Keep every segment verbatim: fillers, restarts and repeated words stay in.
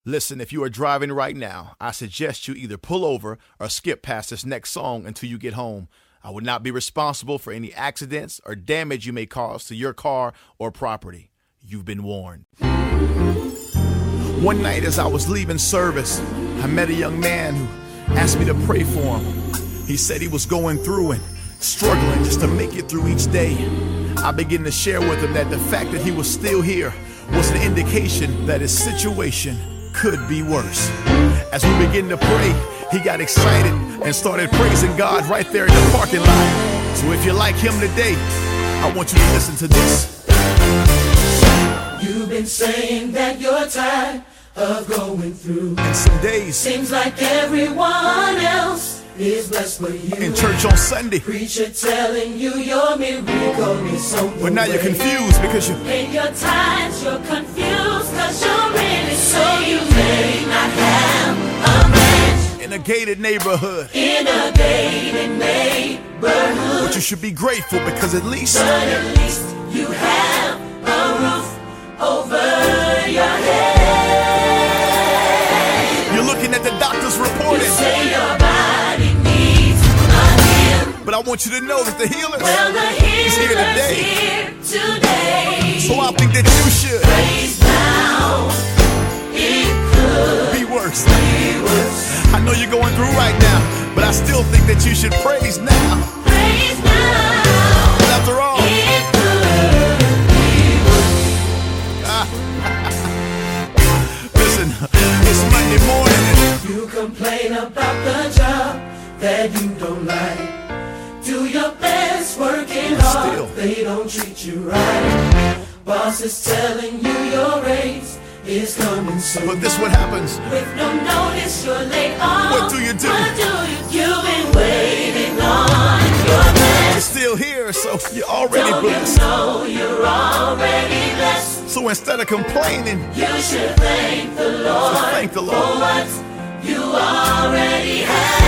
Listen, if you are driving right now, I suggest you either pull over or skip past this next song until you get home. I would not be responsible for any accidents or damage you may cause to your car or property. You've been warned. One night as I was leaving service, I met a young man who asked me to pray for him. He said he was going through and struggling just to make it through each day. I began to share with him that the fact that he was still here was an indication that his situation could be worse. As we began to pray, he got excited and started praising God right there in the parking lot. So if you're like him today, I want you to listen to this. You've been saying that you're tired of going through, and some days seems like everyone else is blessed but you. In church on Sunday, preacher telling you your miracle is on the but now way. You're confused because you in your times you're confused because you're really so you may not have a match in a gated neighborhood. In a gated neighborhood, but you should be grateful because at least, but at least you have a roof over your head. You're looking at the doctor's report. You say your body needs a heal, but I want you to know that the healer well, the is here today. here today. So I think that you should praise now. It could be worse. Be worse. I know you're going through right now, but I still think that you should praise now. Praise now. But after all, it could be worse. Listen, it's Monday morning and you complain about the job that you don't like. Do your best working hard, still, they don't treat you right. Boss is telling you your raise is coming soon, but this what happens with no notice you're late on. What do you do? What do you? You've been waiting on your best. You're still here, so you're already Don't blessed. You know you're already blessed. So instead of complaining, you should thank the Lord, so thank the Lord for what you already have.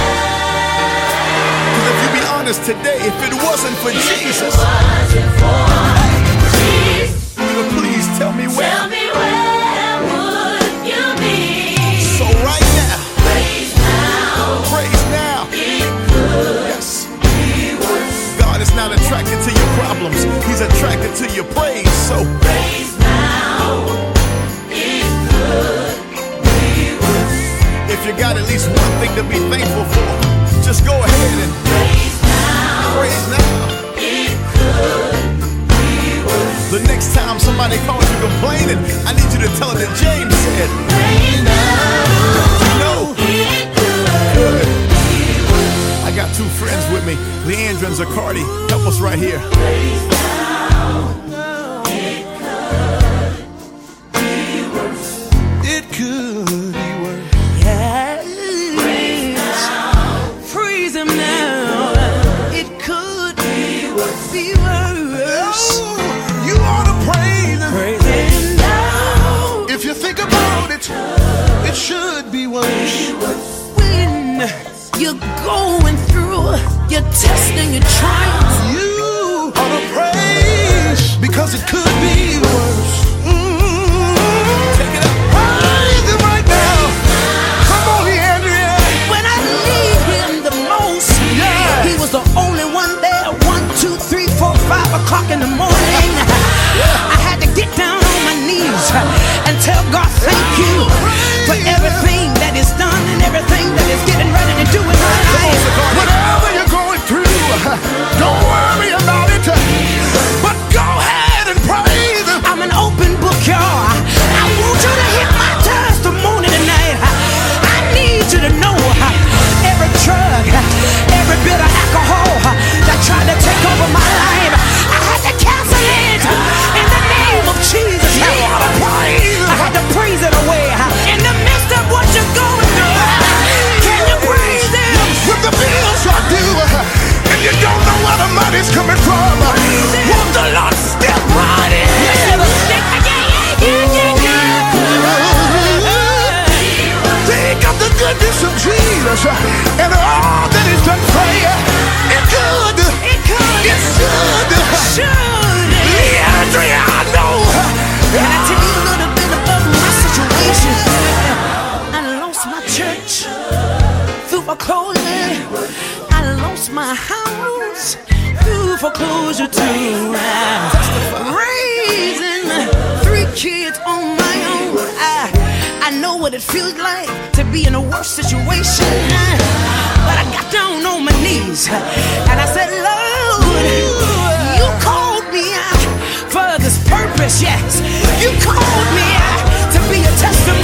Because if you be honest today, if it wasn't for if Jesus, it wasn't for Jesus, please tell me where. Tell me where would you be? So right now, praise now, praise now. It could yes. be worse. God is not attracted to your problems; He's attracted to your praise. So praise now. It could be worse. If you got at least one thing to be thankful for, just go ahead and praise now. Praise now. It could be worse. The next time somebody calls you complaining, I need you to tell them that James said, praise now. You know, it could be worse. I got two friends with me, Leandra and Zacardi. Help us right here. Praise now. It could be worse. It could be worse. Yeah. Praise now. Praise Him now. It could be worse. Be worse. Oh, you ought to praise Him. Praise Him now. If you think about it, it should be worse. When you're going through your testing and trials, you ought to praise because it could be worse. Mm-hmm. Take it up. Praise Him right now. Come on, Leandria. when I need Him the most, Yeah. He was the only one there. One, two, three, four, five o'clock in the morning. I had to get down on my knees and tell God thank you for everything that is done and everything that is getting ready to do in my life. Whatever you're going through, don't worry about it, but go ahead and praise Him. I'm an open foreclosure. I lost my house through foreclosure too. Raising three kids on my own. I, I know what it feels like to be in a worse situation. But I got down on my knees and I said, Lord, you called me out for this purpose, yes. You called me out to be a testimony.